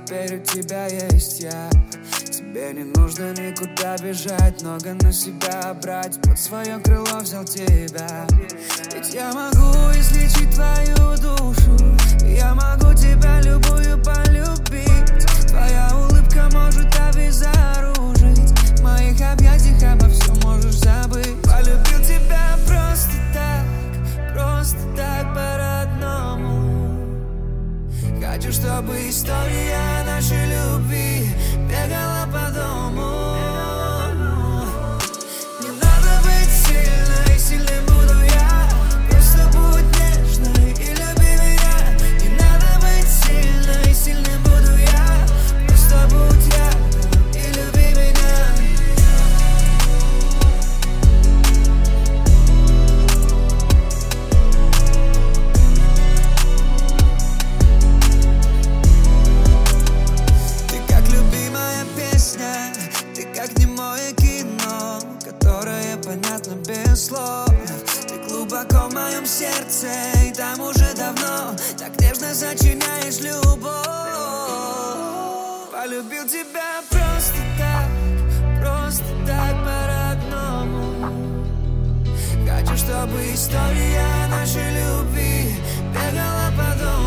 теперь у тебя есть я. Тебе не нужно никуда бежать, много на себя брать, под свое крыло взял тебя. Ведь я могу излечить твою душу, я могу тебя любую полюбить. Твоя улыбка может обезоружить, в моих объятиях обо всем можешь забыть. Полюбил тебя просто так по-родному. Хочу, чтобы история нашей любви бегала по дому. Не надо быть сильной, сильным буду я. Просто будь нежной и люби меня. Не надо быть сильной, сильным буду я. Просто будь рядом и люби меня. Ты как немое кино, которое понятно без слов. Ты глубоко в моем сердце, и там уже давно так нежно сочиняешь любовь. Полюбил тебя просто так по-родному. Хочу, чтобы история нашей любви бегала по дому.